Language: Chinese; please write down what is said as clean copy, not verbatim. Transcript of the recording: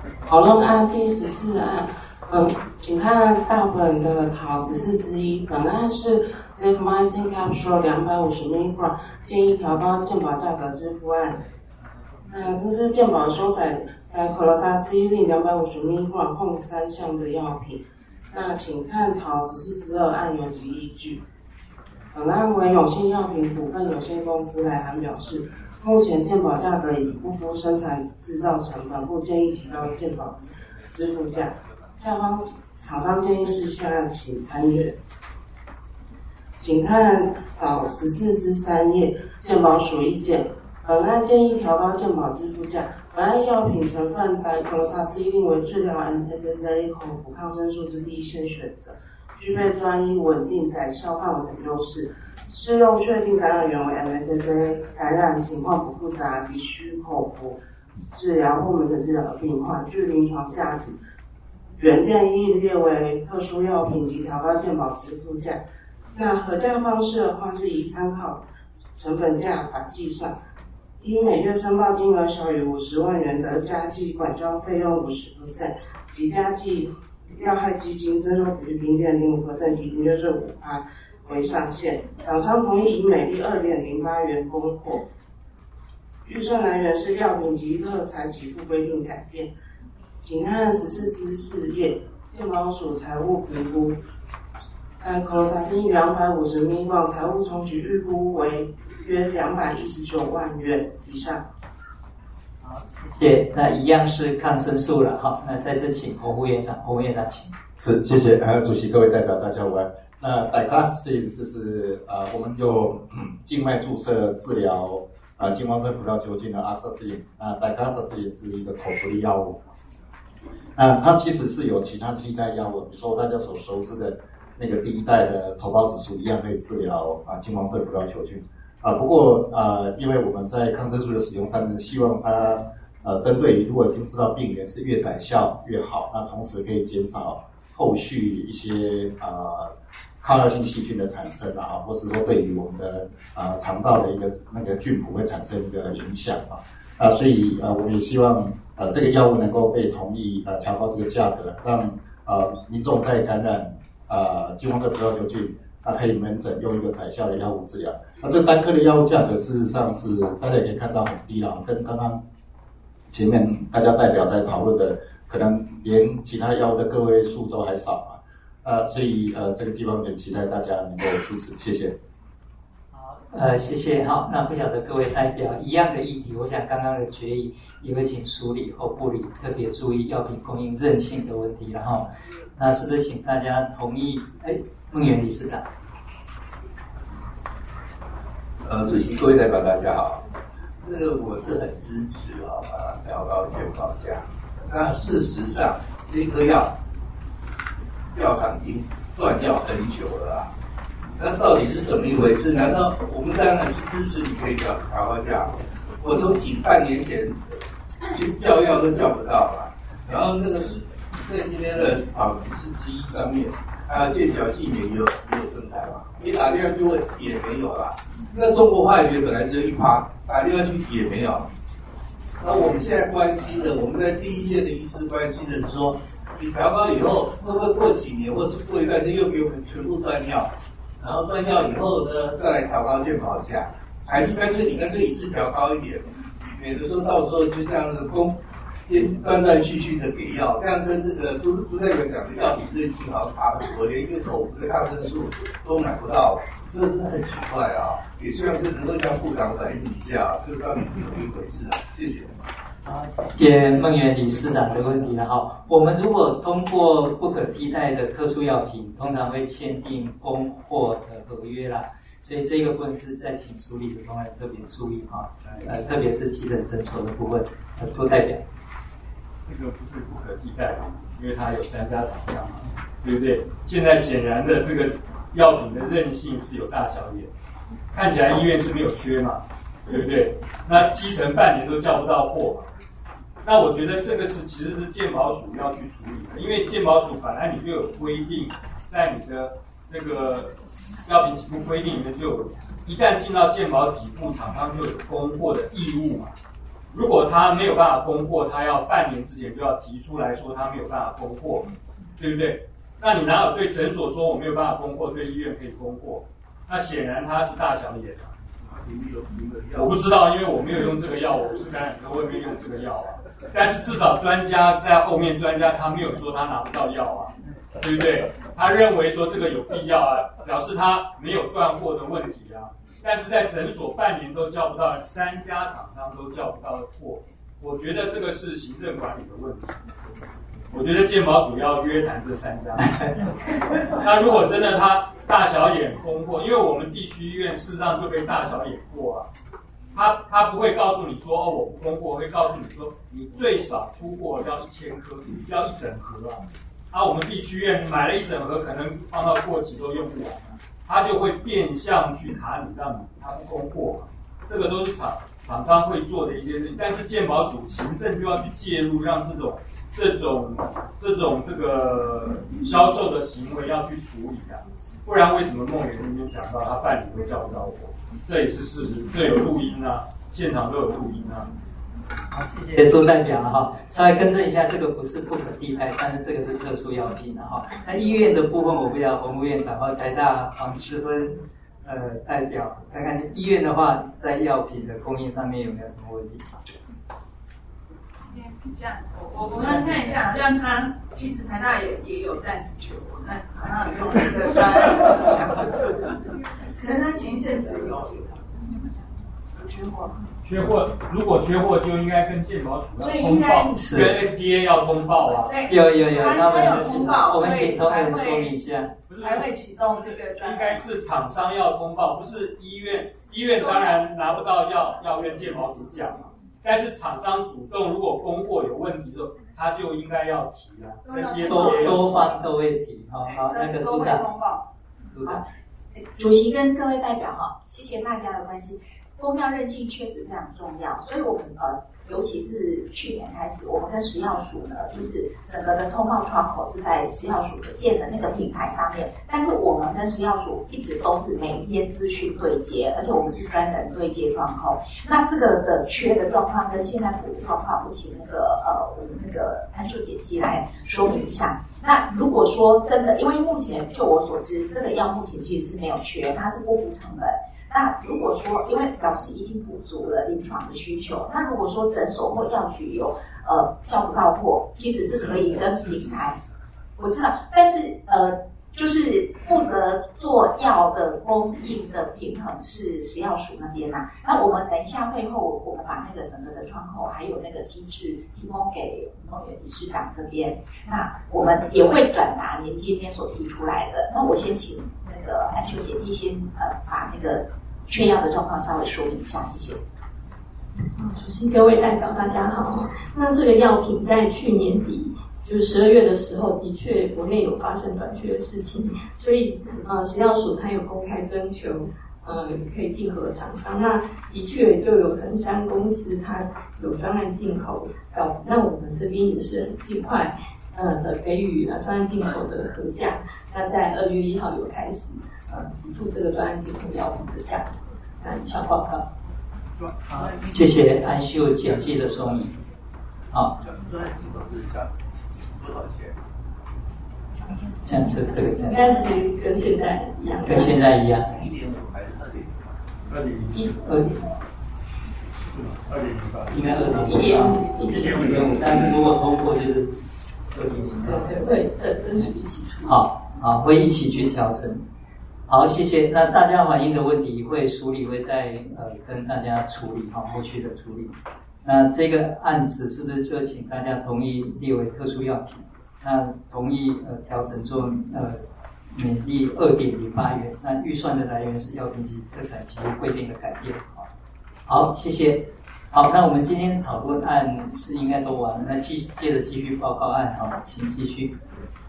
讨论案第14案，请看大本的讨14之1。本案是 Zigmycin Capsule 250 mg， 建议调高健保价格支付案。这是健保收载Chlorpheniramine 250 mg 共3项的药品。那请看讨14之2案有及依据。本案为永信药品股份有限公司来函表示，目前健保价格已不敷生产制造成本，故建议提高健保支付价。下方厂商建议事项请参阅。请看讨14之3页健保署意见。本案建议调高健保支付价。本案药品成分Diclofenac为治疗 MSSA 口服抗生素之第一线选择，具备专一、稳定、载效范围的优势。适用确定感染源为 MSSA， 感染情况不复杂及需口服治疗或门诊治疗的病患，具临床价值。原建议列为特殊药品及调高健保支付价。那核价方式的话是以参考成本价法计算。依每月申报金额小于50万元的加计管销费用 50% 及加计药害基金征收比率 0.05% 及营业税 5% 为上限。厂商同意以每例 2.08 元供货。预算来源是药品及特材给付规定改变。请看14之4页健保署财务评估。Chlorpheniramine 250 mg 财务冲击预估为约219万元以上。 好，谢谢。那一样是抗生素了哈。那再次请侯副院长，侯院长请。 是，谢谢。主席、各位代表，大家午安。那 Diclofenac 就是我们用静脉注射治疗金黄色葡萄球菌的阿瑟斯林。Diclofenac 是一个口服的药物。它其实是有其他替代药物，比如说大家所熟知的那个第一代的头孢子素一样可以治疗金黄色葡萄球菌。不过因为我们在抗生素的使用上面，希望它针对如果已经知道病源是越载效越好，那同时可以减少后续一些抗药性细菌的产生或是说对于我们的肠道的一个那个菌谱会产生一个影响所以我们也希望这个药物能够被同意调高这个价格，让民众在感染金黄色葡萄球菌可以门诊用一个载效的药物治疗。那这单颗的药物价格事实上是大家也可以看到很低了，跟刚刚前面大家代表在讨论的，可能连其他药物的个位数都还少所以这个地方也期待大家能够支持，谢谢。 好，谢谢。好，那不晓得各位代表一样的议题，我想刚刚的决议也会请署理或部里特别注意药品供应韧性的问题了哈。那是不是请大家同意？孟元理事长。 主席、各位代表大家好。这个我是很支持把它调高健保价。那事实上，这颗药厂已经断药很久了那到底是怎么一回事？难道我们当然是支持你可以调高价？我都半年前去叫药都叫不到了。然后那个是在今天的讨14之1上面，剑桥系也有正台嘛？你打电话去问也没有啦。那中国化学本来只有1%，打电话去也没有。那我们现在关心的，我们在第一线的医师关心的是说，你调高以后会不会过几年或是过一段时间又给我们全部断药？然后断药以后呢，再来调高健保价，还是干脆一次调高一点，免得说到时候就这样子断断续续的给药，这样跟这个朱代表讲的药品韧性好像差很多，连一个口服的抗生素都买不到，这真的很奇怪也希望这能够向部长反映一下，这到底是怎么一回事谢谢。 好，谢谢孟元理事长的问题了哈。我们如果通过不可替代的特殊药品，通常会签订供货的合约啦，所以这个部分是在请署理的同仁特别注意特别是急诊诊所的部分，做代表。 这个不是不可替代的，因为它有3家厂商嘛，对不对？现在显然的这个药品的韧性是有大小眼，看起来医院是没有缺嘛，对不对？那基层半年都叫不到货嘛。那我觉得这个其实是健保署要去处理的，因为健保署本来你就有规定，在你的这个药品给付规定里面就有，一旦进到健保给付，厂商就有供货的义务嘛。 如果他没有办法供货，他要半年之前就要提出来说他没有办法供货，对不对？那你哪有对诊所说我没有办法供货，对医院可以供货？那显然他是大小眼啊。我不知道，因为我没有用这个药，我不是感染科，我也没有用这个药啊。但是至少专家在后面，专家他没有说他拿不到药啊，对不对？他认为说这个有必要啊，表示他没有断货的问题啊。但是在诊所半年都叫不到，3家厂商都叫不到货，我觉得这个是行政管理的问题。我觉得健保署要约谈这3家。那如果真的他大小眼供货，因为我们地区医院事实上就被大小眼过啊，他不会告诉你说我不供货，会告诉你说你最少出货要1000颗，要1整盒啊。我们地区医院买了1整盒，可能放到过期都用不完，他就会变相去卡你，让你他不供货嘛。这个都是厂商会做的一些事情，但是健保署行政就要去介入，让这种这个销售的行为要去处理啊，不然为什么梦圆里面讲到他半年都叫不到货？这也是事实，这有录音啊，现场都有录音啊。 好，谢谢周代表了哈，稍微更正一下，这个不是不可替代，但是这个是特殊药品的哈。那医院的部分，我不知道洪副院长和台大黄世芬代表看看医院的话，在药品的供应上面有没有什么问题？ 这样，我刚看一下，好像他其实台大也有暂时缺货，那好像有用这个专案，可能他前一阵子有缺货。 缺货，如果缺货就应该跟健保署要通报，跟 FDA 要通报啊。 有，他们有通报， 我们请同仁说明一下， 还会启动这个专案。 应该是厂商要通报，不是医院。医院当然拿不到药，要跟健保署讲嘛。但是厂商主动，如果供货有问题的时候，他就应该要提啊。 多方都会提。好，那个组长， 主席跟各位代表哈，谢谢大家的关心。供药韧性确实非常重要，所以我们尤其是去年开始，我们跟食药署呢，就是整个的通报窗口是在食药署的建的那个平台上面。但是我们跟食药署一直都是每一天资讯对接，而且我们是专人对接窗口。那这个的缺的状况跟现在补的状况，我请我们那个安秀姐姐来说明一下。那如果说真的，因为目前就我所知，这个药目前其实是没有缺，它是不符成本。那如果说，因为表示已经补足了临床的需求，那如果说诊所或药局有叫不到货，其实是可以跟平台，我知道，但是就是负责做药的供应的平衡是食药署那边呐。那我们等一下会后，我们把那个整个的窗口还有那个机制提供给梦圆理事长这边，那我们也会转达您今天所提出来的。那我先请那个安秀姐姐先把那个缺药的状况稍微说明一下，谢谢。 主席、各位代表，大家好。那这个药品在去年底，就是12月的时候，的确国内有发生短缺的事情，所以食药署它有公开征求可以进口的厂商。那的确就有衡山公司，它有专案进口，那我们这边也是很尽快的给予专案进口的核价。那在2月1号有开始给付这个专案进口药品的价格。那以上报告。 好，谢谢安秀简介的说明。好， 专案进口是加多少钱？ 这样就这个价， 应该是跟现在一样。 跟现在一样。 1.5还是 2.0？2.0，应该2.0，但是如果通过就是2.0。 对，会跟一起出。 好，会一起去调整。好，谢谢。那大家反映的问题会署理会再跟大家处理，后续的处理。那这个案子是不是就请大家同意列为特殊药品？那同意调整做每例2.08元。那预算的来源是药品及特产及规定的改变。好，谢谢。好，那我们今天讨论案是应该都完了，那接着继续报告案，好，请继续。